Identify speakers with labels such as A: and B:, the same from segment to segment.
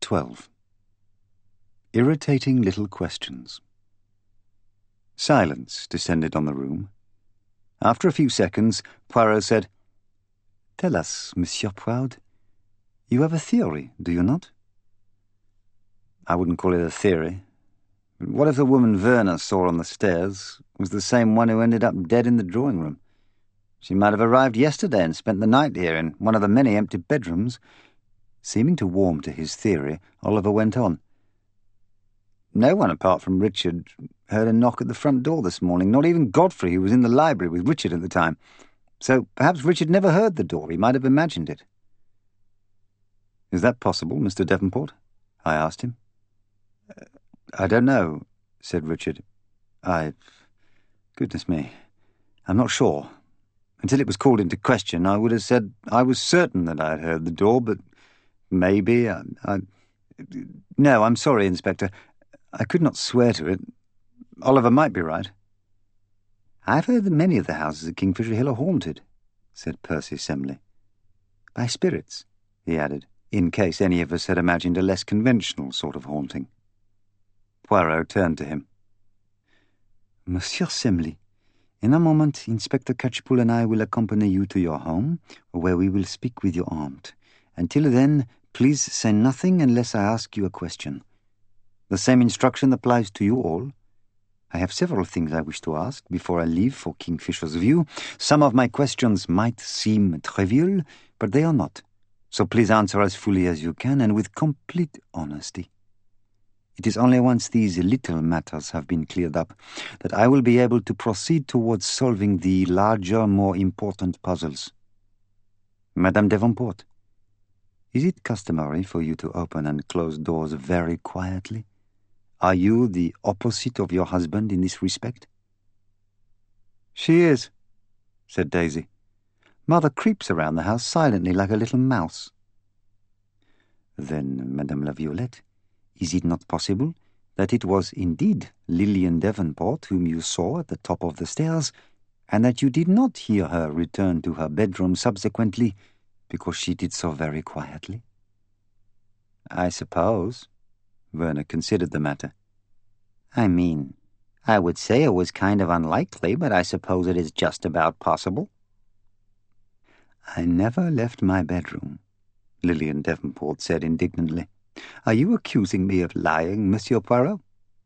A: 12. Irritating little questions. Silence descended on the room. After a few seconds, Poirot said, "Tell us, Monsieur Proud, you have a theory, do you not?" "I wouldn't call it a theory. But what if the woman Werner saw on the stairs was the same one who ended up dead in the drawing room? She might have arrived yesterday and spent the night here in one of the many empty bedrooms." Seeming to warm to his theory, Oliver went on. "No one apart from Richard heard a knock at the front door this morning, not even Godfrey, who was in the library with Richard at the time. So perhaps Richard never heard the door. He might have imagined it." "Is that possible, Mr. Devonport?" I asked him. "I don't know," said Richard. Goodness me, I'm not sure. Until it was called into question, I would have said I was certain that I had heard the door, but maybe No, I'm sorry, Inspector. I could not swear to it. Oliver might be right." "I've heard that many of the houses at Kingfisher Hill are haunted," said Percy Semley. "By spirits," he added, in case any of us had imagined a less conventional sort of haunting. Poirot turned to him. "Monsieur Semley, in a moment Inspector Catchpole and I will accompany you to your home, where we will speak with your aunt. Until then, please say nothing unless I ask you a question. The same instruction applies to you all. I have several things I wish to ask before I leave for Kingfisher's View. Some of my questions might seem trivial, but they are not. So please answer as fully as you can and with complete honesty. It is only once these little matters have been cleared up that I will be able to proceed towards solving the larger, more important puzzles. Madame Devonport, is it customary for you to open and close doors very quietly? Are you the opposite of your husband in this respect?" "She is," said Daisy. "Mother creeps around the house silently like a little mouse." "Then, Madame La Violette, is it not possible that it was indeed Lilian Devonport whom you saw at the top of the stairs, and that you did not hear her return to her bedroom subsequently because she did so very quietly?" "I suppose." Werner considered the matter. "I mean, I would say it was kind of unlikely, but I suppose it is just about possible." "I never left my bedroom," Lilian Devonport said indignantly. "Are you accusing me of lying, Monsieur Poirot?"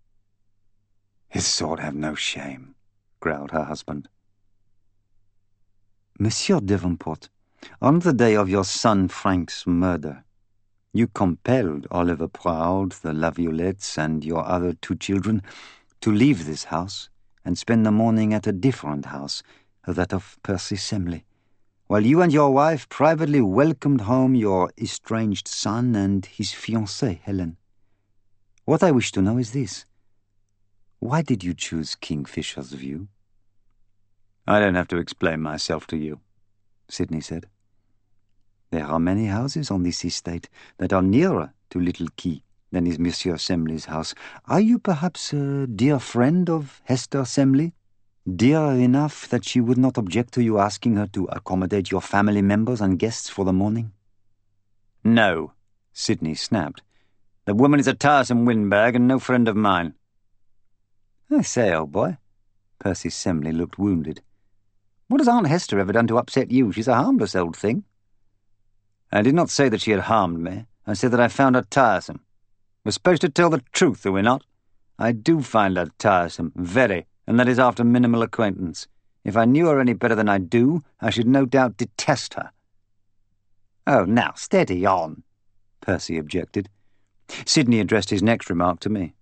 A: "His sort have no shame," growled her husband. "Monsieur Devonport, on the day of your son Frank's murder, you compelled Oliver Proud, the La Violettes, and your other 2 children to leave this house and spend the morning at a different house, that of Percy Semley, while you and your wife privately welcomed home your estranged son and his fiancée, Helen. What I wish to know is this. Why did you choose Kingfisher's View?" "I don't have to explain myself to you," Sidney said. "There are many houses on this estate that are nearer to Little Quay than is Monsieur Semley's house. Are you perhaps a dear friend of Hester Semley? Dear enough that she would not object to you asking her to accommodate your family members and guests for the morning?" "No," Sidney snapped. "The woman is a tiresome windbag and no friend of mine." "I say, old boy." Percy Semley looked wounded. "What has Aunt Hester ever done to upset you? She's a harmless old thing." "I did not say that she had harmed me. I said that I found her tiresome. We're supposed to tell the truth, are we not? I do find her tiresome, very, and that is after minimal acquaintance. If I knew her any better than I do, I should no doubt detest her." "Oh, now, steady on," Percy objected. Sidney addressed his next remark to me.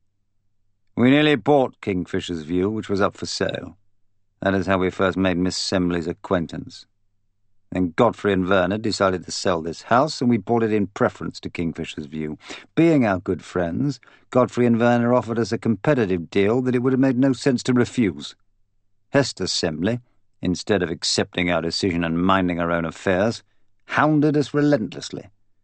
A: "We nearly bought Kingfisher's View, which was up for sale. That is how we first made Miss Semley's acquaintance. Then Godfrey and Werner decided to sell this house, and we bought it in preference to Kingfisher's View. Being our good friends, Godfrey and Werner offered us a competitive deal that it would have made no sense to refuse. Hester Semley, instead of accepting our decision and minding her own affairs, hounded us relentlessly."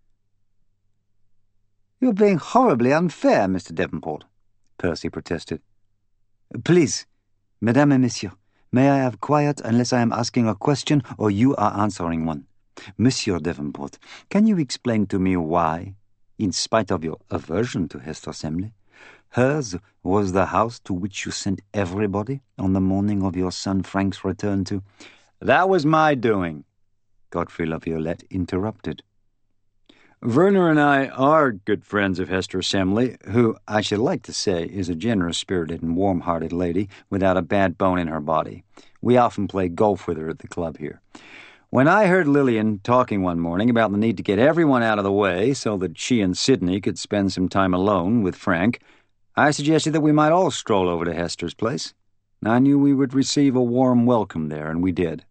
A: "You're being horribly unfair, Mr. Devonport," Percy protested. "Please, Mesdames et Messieurs, may I have quiet unless I am asking a question or you are answering one? Monsieur Devonport, can you explain to me why, in spite of your aversion to Hester Semley. Hers was the house to which you sent everybody on the morning of your son Frank's return to—" "That was my doing," Godfrey Laviolette interrupted. "Werner and I are good friends of Hester Semley, who, I should like to say, is a generous-spirited and warm-hearted lady without a bad bone in her body. We often play golf with her at the club here. When I heard Lillian talking one morning about the need to get everyone out of the way so that she and Sidney could spend some time alone with Frank, I suggested that we might all stroll over to Hester's place. I knew we would receive a warm welcome there, and we did."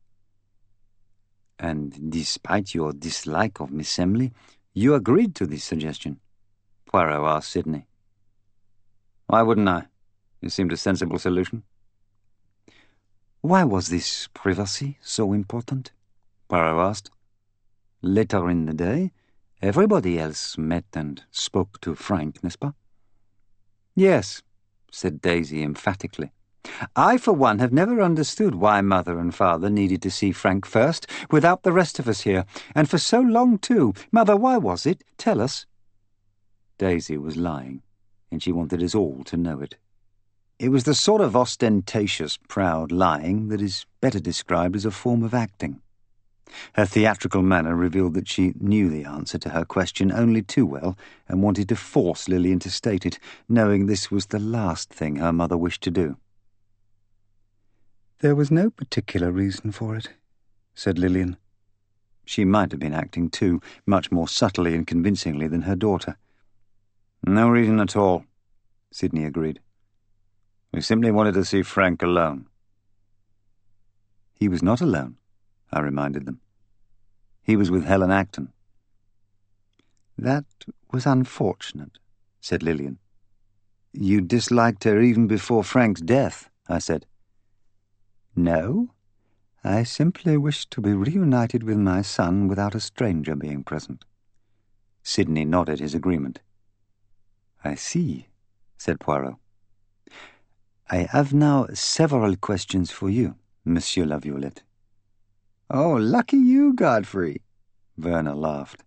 A: "And despite your dislike of Miss Semley, you agreed to this suggestion?" Poirot asked Sidney. "Why wouldn't I? It seemed a sensible solution." "Why was this privacy so important?" Poirot asked. "Later in the day, everybody else met and spoke to Frank, n'est-ce pas?" "Yes," said Daisy emphatically. "I, for one, have never understood why Mother and Father needed to see Frank first, without the rest of us here, and for so long, too. Mother, why was it? Tell us." Daisy was lying, and she wanted us all to know it. It was the sort of ostentatious, proud lying that is better described as a form of acting. Her theatrical manner revealed that she knew the answer to her question only too well and wanted to force Lillian to state it, knowing this was the last thing her mother wished to do. "There was no particular reason for it," said Lillian. She might have been acting too, much more subtly and convincingly than her daughter. "No reason at all," Sidney agreed. "We simply wanted to see Frank alone." "He was not alone," I reminded them. "He was with Helen Acton." "That was unfortunate," said Lillian. "You disliked her even before Frank's death," I said. "No, I simply wished to be reunited with my son without a stranger being present." Sidney nodded his agreement. "I see," said Poirot. "I have now several questions for you, Monsieur Laviolette." "Oh, lucky you, Godfrey," Werner laughed.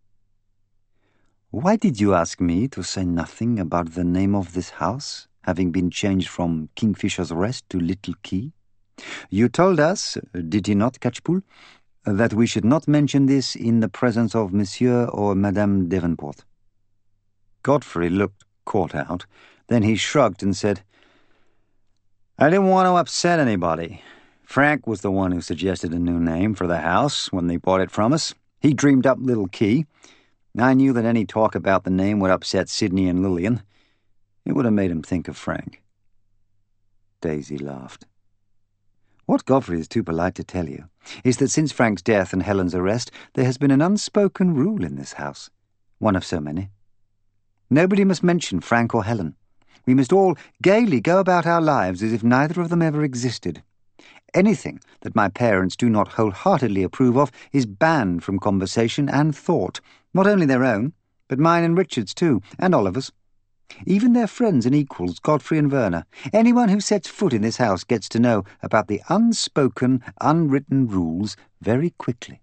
A: "Why did you ask me to say nothing about the name of this house, having been changed from Kingfisher's Rest to Little Key? You told us, did he not, Catchpool, that we should not mention this in the presence of Monsieur or Madame Davenport." Godfrey looked caught out. Then he shrugged and said, "I didn't want to upset anybody. Frank was the one who suggested a new name for the house when they bought it from us. He dreamed up Little Key. I knew that any talk about the name would upset Sidney and Lillian. It would have made him think of Frank." Daisy laughed. "What Godfrey is too polite to tell you is that since Frank's death and Helen's arrest, there has been an unspoken rule in this house, one of so many. Nobody must mention Frank or Helen. We must all gaily go about our lives as if neither of them ever existed. Anything that my parents do not wholeheartedly approve of is banned from conversation and thought, not only their own, but mine and Richard's too, and Oliver's. Even their friends and equals, Godfrey and Werner. Anyone who sets foot in this house gets to know about the unspoken, unwritten rules very quickly."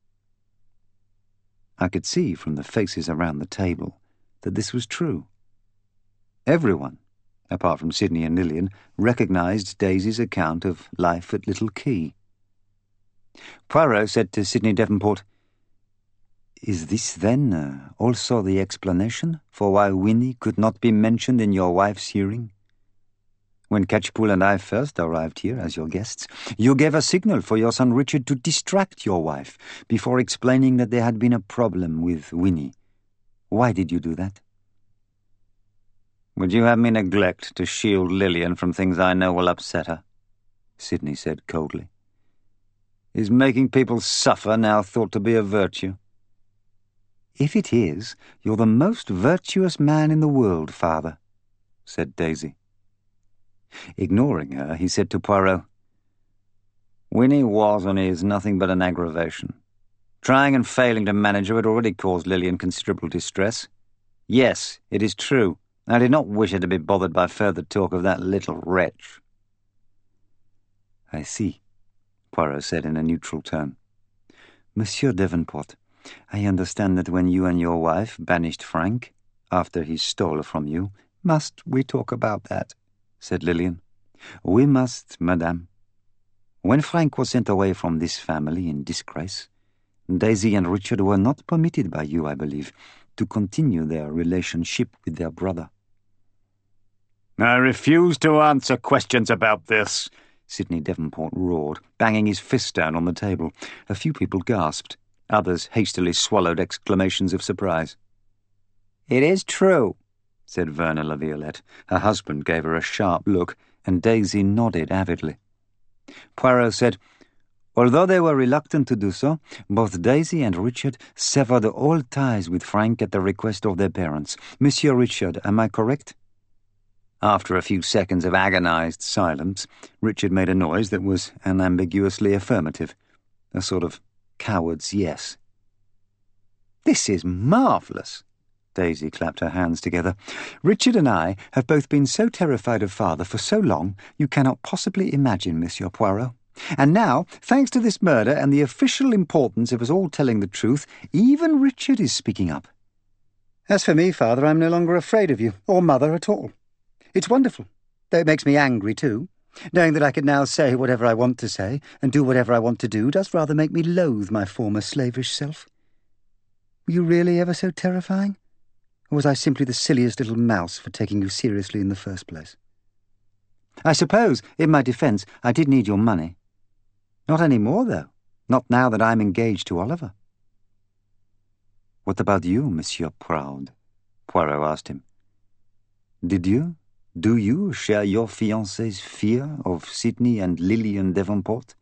A: I could see from the faces around the table that this was true. Everyone, apart from Sidney and Lillian, recognized Daisy's account of life at Little Key. Poirot said to Sidney Davenport, "Is this, then, also the explanation for why Winnie could not be mentioned in your wife's hearing? When Catchpool and I first arrived here as your guests, you gave a signal for your son Richard to distract your wife before explaining that there had been a problem with Winnie. Why did you do that?" "Would you have me neglect to shield Lillian from things I know will upset her?" Sidney said coldly. "Is making people suffer now thought to be a virtue?" "If it is, you're the most virtuous man in the world, Father," said Daisy. Ignoring her, he said to Poirot, "Winnie was and is nothing but an aggravation. Trying and failing to manage her had already caused Lillian considerable distress. Yes, it is true. I did not wish her to be bothered by further talk of that little wretch." "I see," Poirot said in a neutral tone. "Monsieur Davenport, I understand that when you and your wife banished Frank, after he stole from you—" "Must we talk about that?" said Lillian. "We must, madame. When Frank was sent away from this family in disgrace, Daisy and Richard were not permitted by you, I believe, to continue their relationship with their brother."
B: "I refuse to answer questions about this,"
A: Sidney Devonport roared, banging his fist down on the table. A few people gasped. Others hastily swallowed exclamations of surprise. "It is true," said Verna Laviolette. Her husband gave her a sharp look, and Daisy nodded avidly. Poirot said, "Although they were reluctant to do so, both Daisy and Richard severed all ties with Frank at the request of their parents. Monsieur Richard, am I correct?" After a few seconds of agonized silence, Richard made a noise that was unambiguously affirmative, a sort of coward's yes. "This is marvellous!" Daisy clapped her hands together. "Richard and I have both been so terrified of Father for so long, you cannot possibly imagine, Monsieur Poirot. And now, thanks to this murder and the official importance of us all telling the truth, even Richard is speaking up. As for me, Father, I'm no longer afraid of you, or Mother at all. It's wonderful, though it makes me angry too. Knowing that I can now say whatever I want to say and do whatever I want to do does rather make me loathe my former slavish self. Were you really ever so terrifying? Or was I simply the silliest little mouse for taking you seriously in the first place? I suppose, in my defence, I did need your money. Not any more, though. Not now that I'm engaged to Oliver." "What about you, Monsieur Proud?" Poirot asked him. Do you share your fiancé's fear of Sidney and Lillian Devonport?"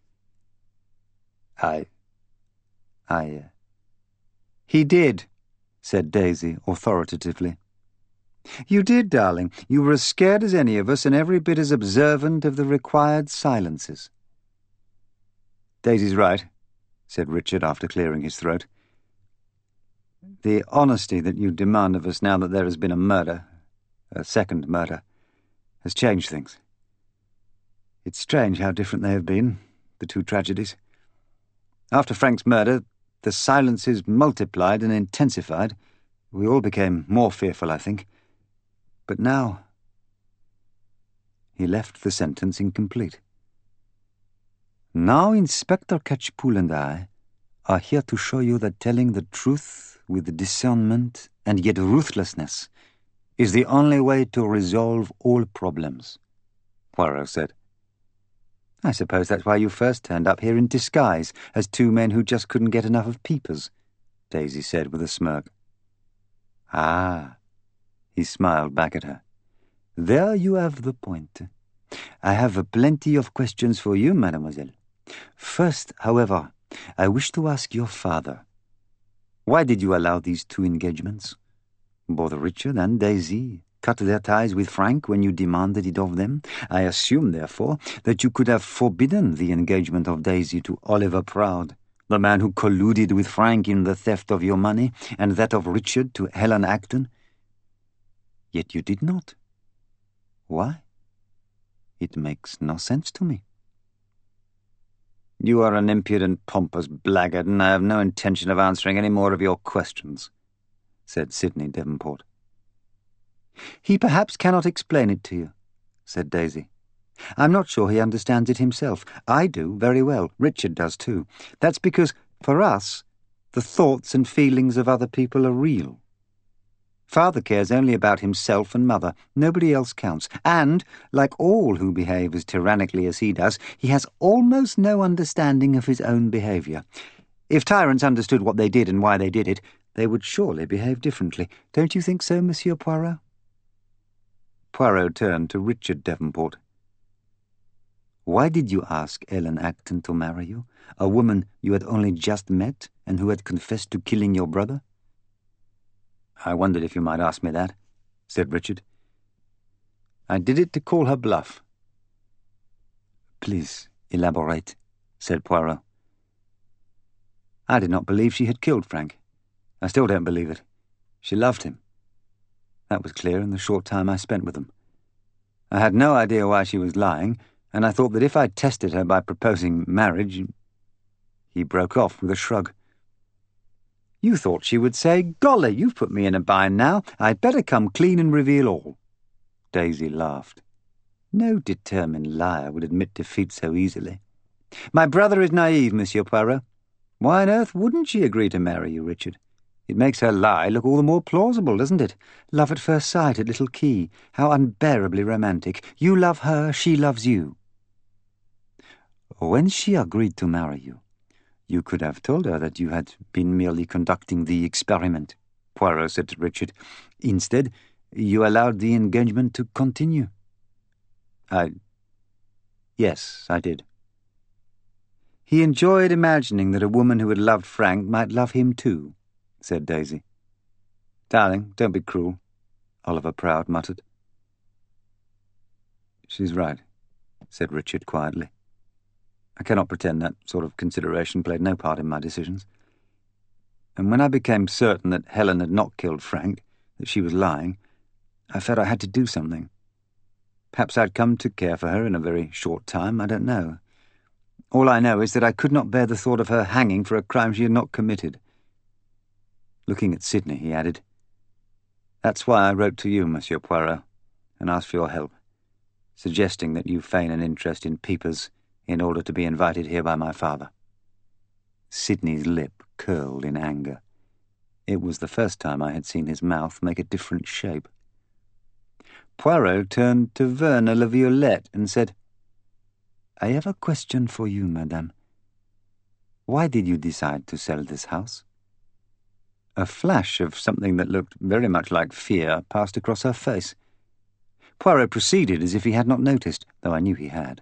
A: He did," said Daisy authoritatively. "You did, darling. You were as scared as any of us and every bit as observant of the required silences." "Daisy's right," said Richard after clearing his throat. "The honesty that you demand of us now that there has been a murder, a second murder, has changed things. It's strange how different they have been, the two tragedies. After Frank's murder, the silences multiplied and intensified. We all became more fearful, I think. But now—" He left the sentence incomplete. "Now Inspector Catchpool and I are here to show you that telling the truth with discernment and yet ruthlessness is the only way to resolve all problems," Poirot said. "I suppose that's why you first turned up here in disguise, as two men who just couldn't get enough of peepers," Daisy said with a smirk. "Ah," he smiled back at her. "There you have the point. I have plenty of questions for you, mademoiselle. First, however, I wish to ask your father. Why did you allow these two engagements? Both Richard and Daisy cut their ties with Frank when you demanded it of them. I assume, therefore, that you could have forbidden the engagement of Daisy to Oliver Proud, the man who colluded with Frank in the theft of your money, and that of Richard to Helen Acton. Yet you did not. Why? It makes no sense to me." "You are an impudent, pompous blackguard, and I have no intention of answering any more of your questions," said Sidney Devonport. "He perhaps cannot explain it to you," said Daisy. "I'm not sure he understands it himself. I do, very well. Richard does too. That's because, for us, the thoughts and feelings of other people are real. Father cares only about himself and Mother. Nobody else counts. And, like all who behave as tyrannically as he does, he has almost no understanding of his own behaviour. If tyrants understood what they did and why they did it, they would surely behave differently. Don't you think so, Monsieur Poirot?" Poirot turned to Richard Devonport. "Why did you ask Helen Acton to marry you, a woman you had only just met and who had confessed to killing your brother?" "I wondered if you might ask me that," said Richard. "I did it to call her bluff." "Please elaborate," said Poirot. "I did not believe she had killed Frank. I still don't believe it. She loved him. That was clear in the short time I spent with them. I had no idea why she was lying, and I thought that if I tested her by proposing marriage—" He broke off with a shrug. You thought she would say, "Golly, you've put me in a bind now. I'd better come clean and reveal all." Daisy laughed. No determined liar would admit defeat so easily. "My brother is naive, Monsieur Poirot. Why on earth wouldn't she agree to marry you, Richard? It makes her lie look all the more plausible, doesn't it? Love at first sight at Little Quay. How unbearably romantic. You love her, she loves you." "When she agreed to marry you, you could have told her that you had been merely conducting the experiment," Poirot said to Richard. "Instead, you allowed the engagement to continue." Yes, I did." He enjoyed imagining that a woman who had loved Frank might love him too, said Daisy. "Darling, don't be cruel," Oliver Proud muttered. "She's right," said Richard quietly. "I cannot pretend that sort of consideration played no part in my decisions. And when I became certain that Helen had not killed Frank, that she was lying, I felt I had to do something. Perhaps I'd come to care for her in a very short time, I don't know. All I know is that I could not bear the thought of her hanging for a crime she had not committed." Looking at Sidney, he added, "That's why I wrote to you, Monsieur Poirot, and asked for your help, suggesting that you feign an interest in Peepers in order to be invited here by my father." Sidney's lip curled in anger. It was the first time I had seen his mouth make a different shape. Poirot turned to Verna La Violette and said, "I have a question for you, madame. Why did you decide to sell this house?" A flash of something that looked very much like fear passed across her face. Poirot proceeded as if he had not noticed, though I knew he had.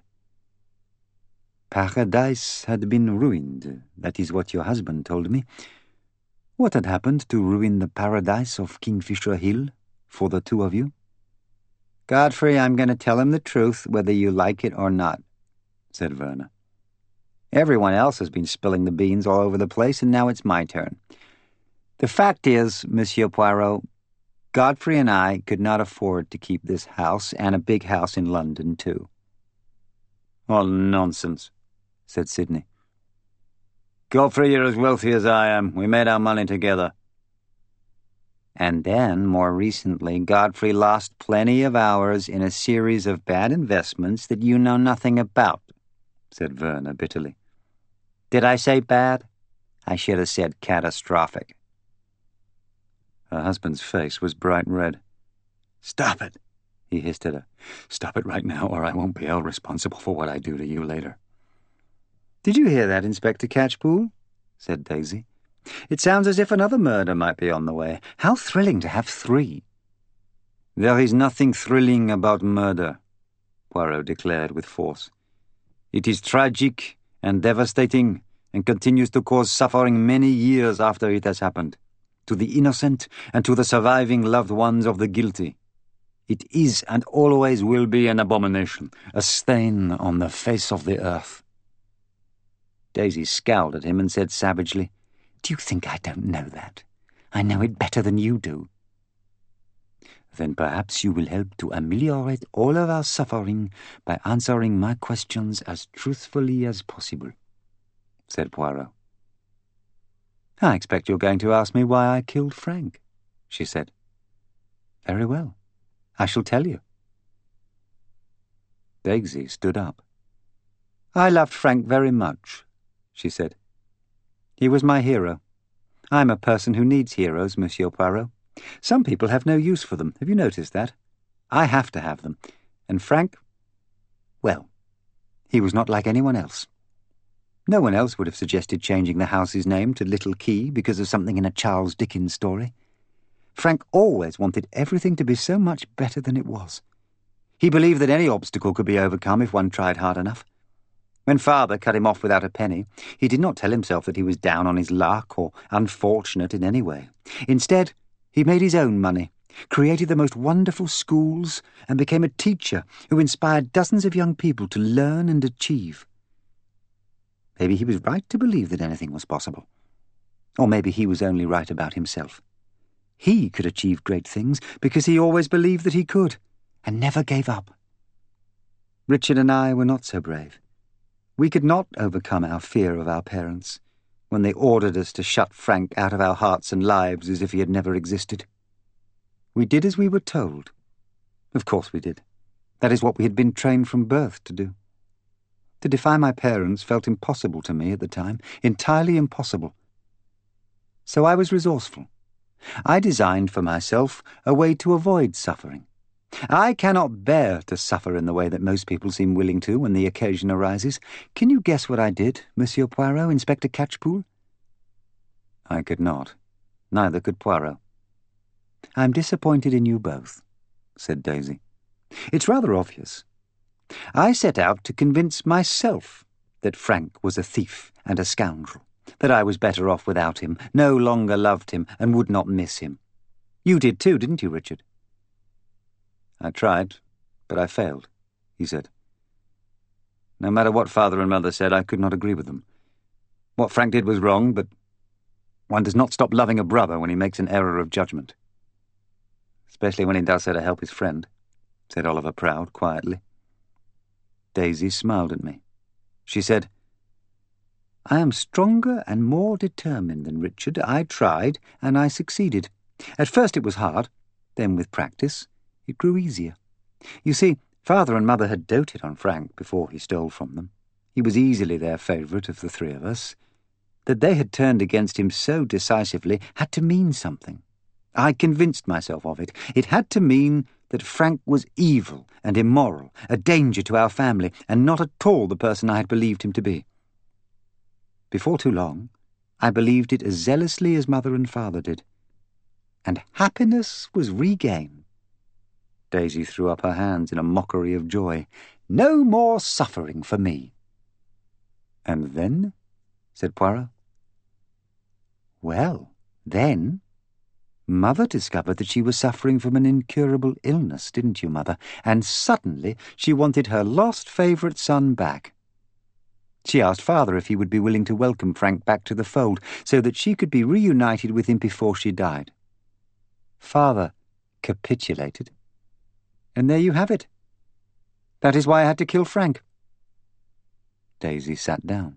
A: "Paradise had been ruined. That is what your husband told me. What had happened to ruin the paradise of Kingfisher Hill for the two of you?" "Godfrey, I'm going to tell him the truth, whether you like it or not," said Verna. "Everyone else has been spilling the beans all over the place, and now it's my turn. The fact is, Monsieur Poirot, Godfrey and I could not afford to keep this house, and a big house in London, too." "All nonsense," said Sidney. "Godfrey, you're as wealthy as I am. We made our money together." "And then, more recently, Godfrey lost plenty of hours in a series of bad investments that you know nothing about," said Verna bitterly. "Did I say bad? I should have said catastrophic." Her husband's face was bright red. "Stop it," he hissed at her. "Stop it right now, or I won't be held responsible for what I do to you later." "Did you hear that, Inspector Catchpool?" said Daisy. "It sounds as if another murder might be on the way. How thrilling to have 3. "There is nothing thrilling about murder," Poirot declared with force. "It is tragic and devastating and continues to cause suffering many years after it has happened, to the innocent and to the surviving loved ones of the guilty. It is and always will be an abomination, a stain on the face of the earth." Daisy scowled at him and said savagely, "Do you think I don't know that? I know it better than you do." "Then perhaps you will help to ameliorate all of our suffering by answering my questions as truthfully as possible," said Poirot. "I expect you're going to ask me why I killed Frank," she said. "Very well. I shall tell you." Daisy stood up. "I loved Frank very much," she said. "He was my hero. I'm a person who needs heroes, Monsieur Poirot. Some people have no use for them. Have you noticed that? I have to have them. And Frank, well, he was not like anyone else. No one else would have suggested changing the house's name to Little Quay because of something in a Charles Dickens story. Frank always wanted everything to be so much better than it was. He believed that any obstacle could be overcome if one tried hard enough. When Father cut him off without a penny, he did not tell himself that he was down on his luck or unfortunate in any way. Instead, he made his own money, created the most wonderful schools, and became a teacher who inspired dozens of young people to learn and achieve. Maybe he was right to believe that anything was possible. Or maybe he was only right about himself. He could achieve great things because he always believed that he could, and never gave up. Richard and I were not so brave. We could not overcome our fear of our parents. when they ordered us to shut Frank out of our hearts and lives as if he had never existed. We did as we were told. Of course we did. That is what we had been trained from birth to do. To defy my parents felt impossible to me at the time, entirely impossible. So I was resourceful. I designed for myself a way to avoid suffering. I cannot bear to suffer in the way that most people seem willing to when the occasion arises. Can you guess what I did, Monsieur Poirot, Inspector Catchpool? I could not. Neither could Poirot. I'm disappointed in you both, said Daisy. It's rather obvious. I set out to convince myself that Frank was a thief and a scoundrel, that I was better off without him, no longer loved him, and would not miss him. You did too, didn't you, Richard? I tried, but I failed, he said. No matter what Father and Mother said, I could not agree with them. What Frank did was wrong, but one does not stop loving a brother when he makes an error of judgment. Especially when he does so to help his friend, said Oliver Proud quietly. Daisy smiled at me. She said, I am stronger and more determined than Richard. I tried, and I succeeded. At first it was hard, then with practice it grew easier. You see, Father and Mother had doted on Frank before he stole from them. He was easily their favourite of the three of us. That they had turned against him so decisively had to mean something. I convinced myself of it. It had to mean that Frank was evil and immoral, a danger to our family, and not at all the person I had believed him to be. Before too long, I believed it as zealously as Mother and Father did. And happiness was regained. Daisy threw up her hands in a mockery of joy. No more suffering for me. And then? Said Poirot. Well, then, Mother discovered that she was suffering from an incurable illness, didn't you, Mother? And suddenly she wanted her lost favourite son back. She asked Father if he would be willing to welcome Frank back to the fold so that she could be reunited with him before she died. Father capitulated. And there you have it. That is why I had to kill Frank. Daisy sat down.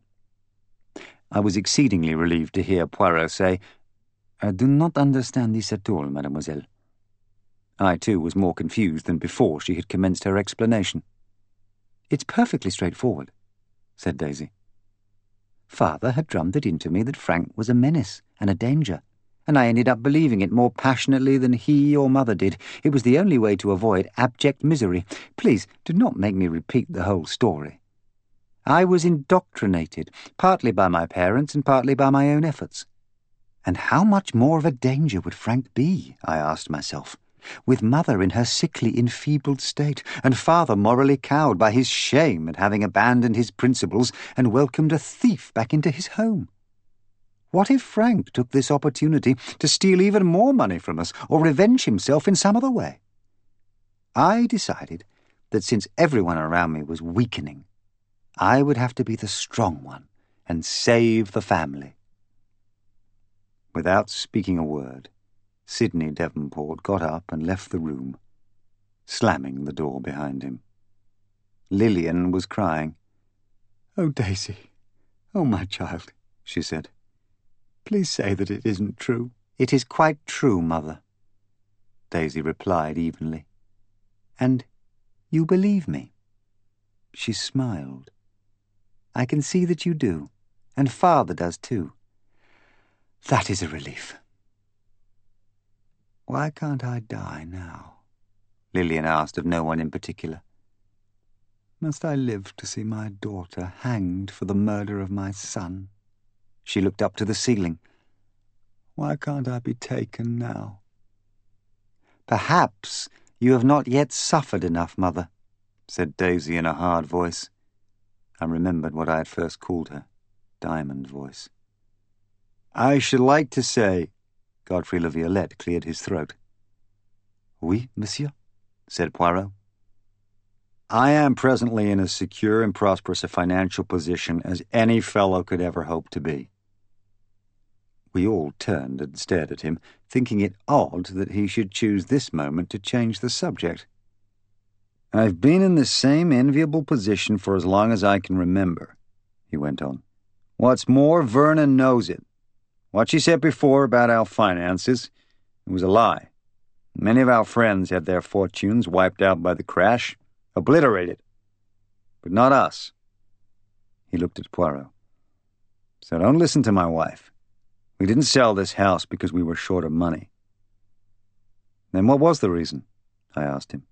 A: I was exceedingly relieved to hear Poirot say, I do not understand this at all, mademoiselle. I, too, was more confused than before she had commenced her explanation. It's perfectly straightforward, said Daisy. Father had drummed it into me that Frank was a menace and a danger, and I ended up believing it more passionately than he or Mother did. It was the only way to avoid abject misery. Please, do not make me repeat the whole story. I was indoctrinated, partly by my parents and partly by my own efforts. And how much more of a danger would Frank be, I asked myself, with Mother in her sickly, enfeebled state, and Father morally cowed by his shame at having abandoned his principles and welcomed a thief back into his home? What if Frank took this opportunity to steal even more money from us or revenge himself in some other way? I decided that since everyone around me was weakening, I would have to be the strong one and save the family. Without speaking a word, Sidney Devonport got up and left the room, slamming the door behind him. Lillian was crying. "Oh, Daisy, oh, my child," she said. "Please say that it isn't true." "It is quite true, Mother," Daisy replied evenly. "And you believe me?" She smiled. "I can see that you do, and Father does too. That is a relief." "Why can't I die now?" Lillian asked of no one in particular. "Must I live to see my daughter hanged for the murder of my son?" She looked up to the ceiling. "Why can't I be taken now?" "Perhaps you have not yet suffered enough, Mother," said Daisy in a hard voice. I remembered what I had first called her, Diamond Voice. "I should like to say—" Godfrey La Violette cleared his throat. "Oui, monsieur," said Poirot. "I am presently in as secure and prosperous a financial position as any fellow could ever hope to be." We all turned and stared at him, thinking it odd that he should choose this moment to change the subject. "I've been in the same enviable position for as long as I can remember," he went on.
B: What's more, Verna knows it. What she said before about our finances, it was a lie. Many of our friends had their fortunes wiped out by the crash, obliterated. But not us. He looked at Poirot. So don't listen to my wife. We didn't sell this house because we were short of money. Then what was the reason? I asked him.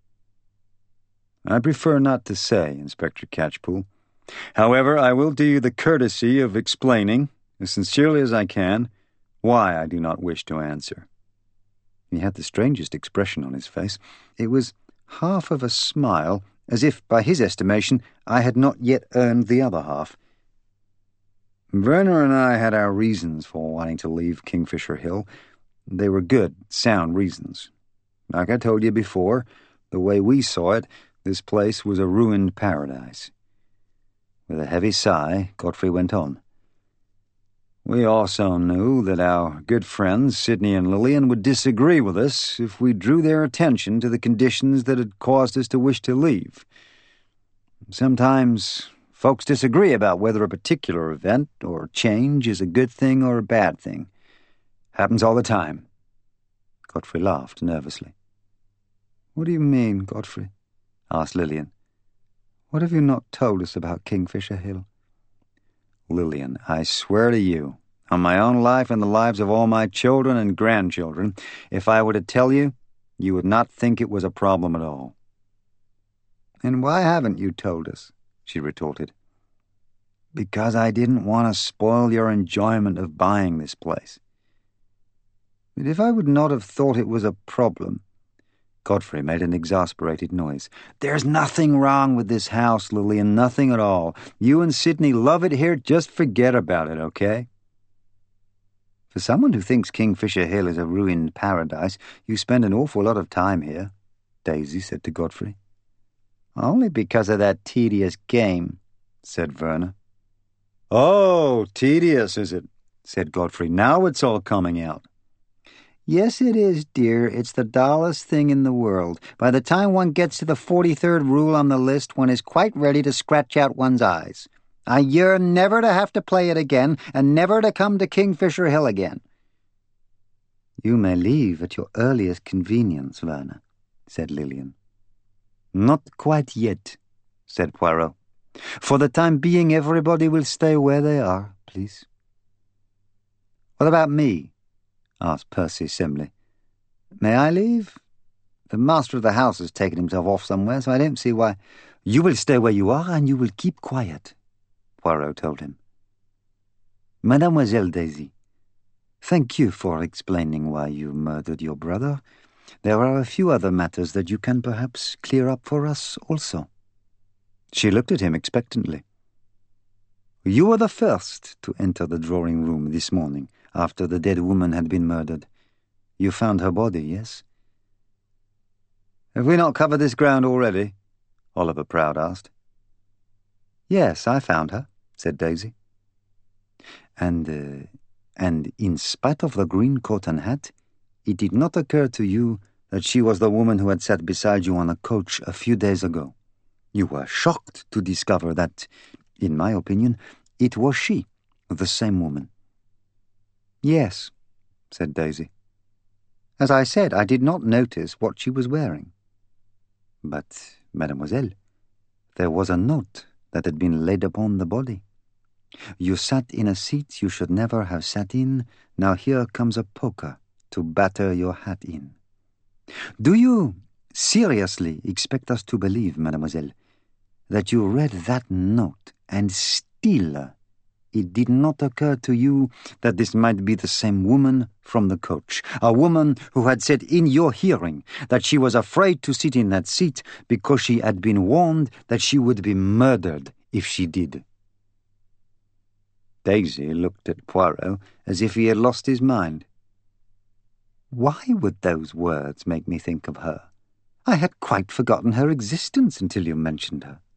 B: I prefer not to say, Inspector Catchpool. However, I will do you the courtesy of explaining, as sincerely as I can, why I do not wish to answer. He had the strangest expression on his face. It was half of a smile, as if, by his estimation, I had not yet earned the other half. Verna and I had our reasons for wanting to leave Kingfisher Hill. They were good, sound reasons. Like I told you before, the way we saw it, this place was a ruined paradise. With a heavy sigh, Godfrey went on. We also knew that our good friends, Sidney and Lillian, would disagree with us if we drew their attention to the conditions that had caused us to wish to leave. Sometimes folks disagree about whether a particular event or change is a good thing or a bad thing. Happens all the time. Godfrey laughed nervously. What do you mean, Godfrey? Asked Lillian. What have you not told us about Kingfisher Hill? Lillian, I swear to you, on my own life and the lives of all my children and grandchildren, if I were to tell you, you would not think it was a problem at all. And why haven't you told us? She retorted. Because I didn't want to spoil your enjoyment of buying this place. But if I would not have thought it was a problem... Godfrey made an exasperated noise. There's nothing wrong with this house, Lillian, nothing at all. You and Sidney love it here, just forget about it, okay? For someone who thinks Kingfisher Hill is a ruined paradise, you spend an awful lot of time here, Daisy said to Godfrey. Only because of that tedious game, said Verna. Oh, tedious, is it? Said Godfrey. Now it's all coming out. Yes, it is, dear. It's the dullest thing in the world. By the time one gets to the 43rd rule on the list, one is quite ready to scratch out one's eyes. I yearn never to have to play it again, and never to come to Kingfisher Hill again. You may leave at your earliest convenience, Verna, said Lillian. Not quite yet, said Poirot. For the time being, everybody will stay where they are, please. What about me? Asked Percy Semley. May I leave? The master of the house has taken himself off somewhere, so I don't see why. You will stay where you are, and you will keep quiet, Poirot told him. Mademoiselle Daisy, thank you for explaining why you murdered your brother. There are a few other matters that you can perhaps clear up for us also. She looked at him expectantly. You were the first to enter the drawing-room this morning, after the dead woman had been murdered. You found her body, yes? Have we not covered this ground already? Oliver Proud asked. Yes, I found her, said Daisy. And in spite of the green coat and hat, it did not occur to you that she was the woman who had sat beside you on a coach a few days ago. You were shocked to discover that, in my opinion, it was she, the same woman. Yes, said Daisy. As I said, I did not notice what she was wearing. But, mademoiselle, there was a note that had been laid upon the body. You sat in a seat you should never have sat in. Now here comes a poker to batter your hat in. Do you seriously expect us to believe, mademoiselle, that you read that note and still it did not occur to you that this might be the same woman from the coach, a woman who had said in your hearing that she was afraid to sit in that seat because she had been warned that she would be murdered if she did? Daisy looked at Poirot as if he had lost his mind. Why would those words make me think of her? I had quite forgotten her existence until you mentioned her.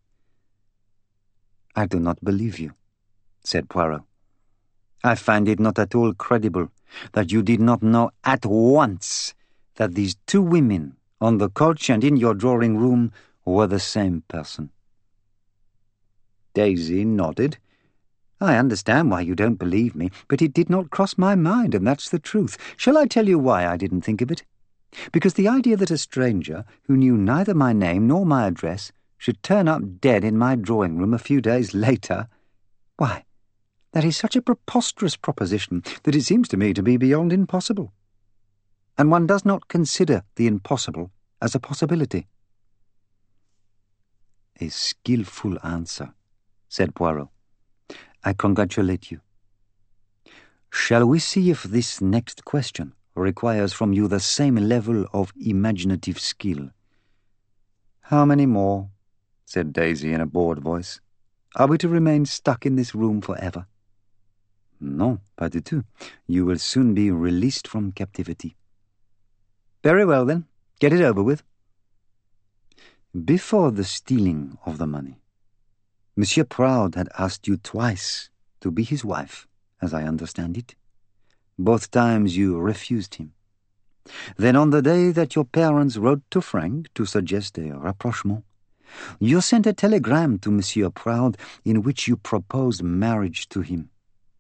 B: I do not believe you, said Poirot. I find it not at all credible that you did not know at once that these two women on the coach and in your drawing-room were the same person. Daisy nodded, I understand why you don't believe me, but it did not cross my mind, and that's the truth. Shall I tell you why I didn't think of it? Because the idea that a stranger, who knew neither my name nor my address, should turn up dead in my drawing room a few days later, why, that is such a preposterous proposition that it seems to me to be beyond impossible. And one does not consider the impossible as a possibility. A skillful answer, said Poirot. I congratulate you. Shall we see if this next question requires from you the same level of imaginative skill? How many more? Said Daisy in a bored voice. Are we to remain stuck in this room forever? Non, pas du tout. You will soon be released from captivity. Very well, then. Get it over with. Before the stealing of the money, Monsieur Proud had asked you twice to be his wife, as I understand it. Both times you refused him. Then on the day that your parents wrote to Frank to suggest a rapprochement, you sent a telegram to Monsieur Proud in which you proposed marriage to him.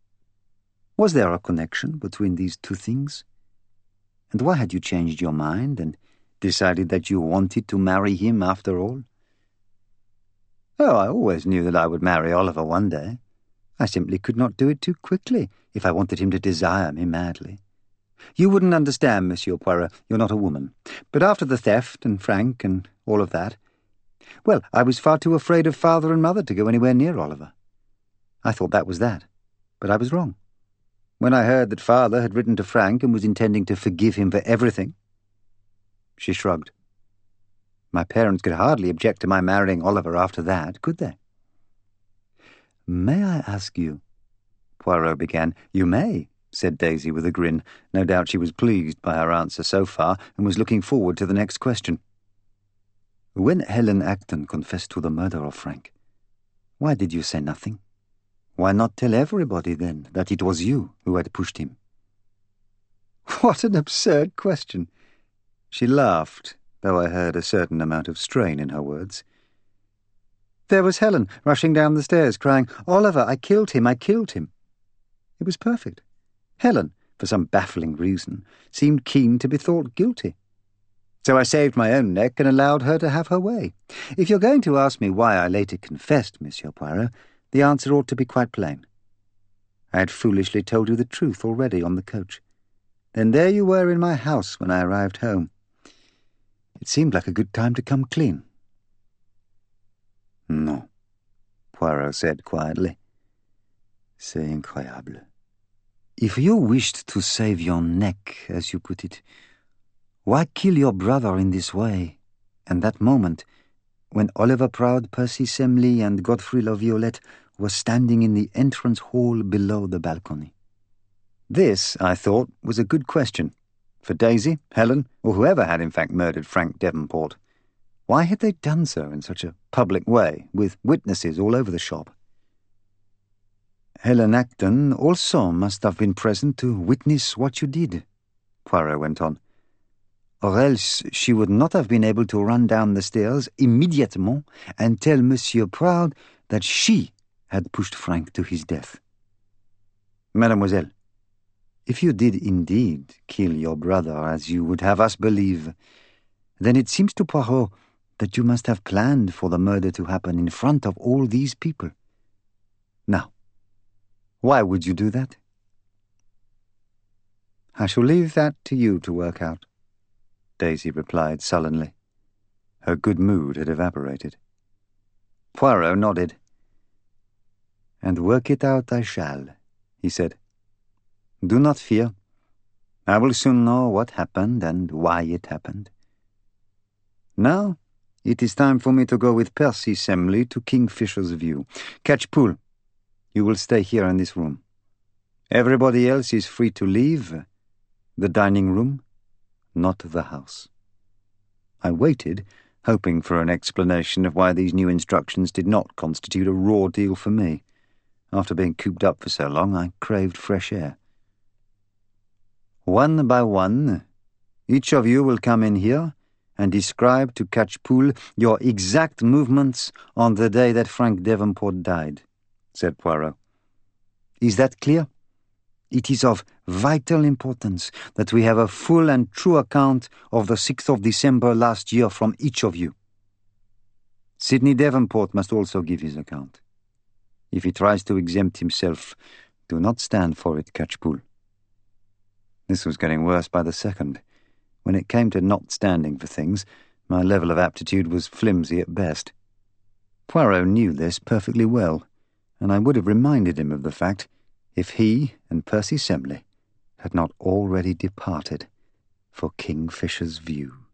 B: Was there a connection between these two things? And why had you changed your mind and decided that you wanted to marry him after all? Oh, I always knew that I would marry Oliver one day. I simply could not do it too quickly if I wanted him to desire me madly. You wouldn't understand, Monsieur Poirot. You're not a woman. But after the theft and Frank and all of that, well, I was far too afraid of father and mother to go anywhere near Oliver. I thought that was that, but I was wrong. When I heard that father had written to Frank and was intending to forgive him for everything... She shrugged. My parents could hardly object to my marrying Oliver after that, could they? May I ask you? Poirot began. You may, said Daisy with a grin. No doubt she was pleased by her answer so far and was looking forward to the next question. When Helen Acton confessed to the murder of Frank, why did you say nothing? Why not tell everybody, then, that it was you who had pushed him? What an absurd question! She laughed, though I heard a certain amount of strain in her words. There was Helen rushing down the stairs, crying, Oliver, I killed him, I killed him. It was perfect. Helen, for some baffling reason, seemed keen to be thought guilty. So I saved my own neck and allowed her to have her way. If you're going to ask me why I later confessed, Monsieur Poirot, the answer ought to be quite plain. I had foolishly told you the truth already on the coach. Then there you were in my house when I arrived home. It seemed like a good time to come clean. Non, Poirot said quietly. C'est incroyable. If you wished to save your neck, as you put it, why kill your brother in this way, and that moment, when Oliver Proud, Percy Semley, and Godfrey Laviolette were standing in the entrance hall below the balcony? This, I thought, was a good question. For Daisy, Helen, or whoever had in fact murdered Frank Devonport. Why had they done so in such a public way, with witnesses all over the shop? Helen Acton also must have been present to witness what you did, Poirot went on. Or else she would not have been able to run down the stairs immediately and tell Monsieur Proud that she had pushed Frank to his death. Mademoiselle, if you did indeed kill your brother as you would have us believe, then it seems to Poirot that you must have planned for the murder to happen in front of all these people. Now, why would you do that? I shall leave that to you to work out, Daisy replied sullenly. Her good mood had evaporated. Poirot nodded. And work it out I shall, he said. Do not fear. I will soon know what happened and why it happened. Now, it is time for me to go with Percy Semley to Kingfisher's View. Catchpool, you will stay here in this room. Everybody else is free to leave the dining room, not the house. I waited, hoping for an explanation of why these new instructions did not constitute a raw deal for me. After being cooped up for so long, I craved fresh air. One by one, each of you will come in here and describe to Catchpool your exact movements on the day that Frank Devonport died, said Poirot.
A: Is that clear? It is of vital importance that we have a full and true account of the 6th of December last year from each of you. Sidney Devonport must also give his account. If he tries to exempt himself, do not stand for it, Catchpool. This was getting worse by the second. When it came to not standing for things, my level of aptitude was flimsy at best. Poirot knew this perfectly well, and I would have reminded him of the fact if he and Percy Semley had not already departed for Kingfisher's View.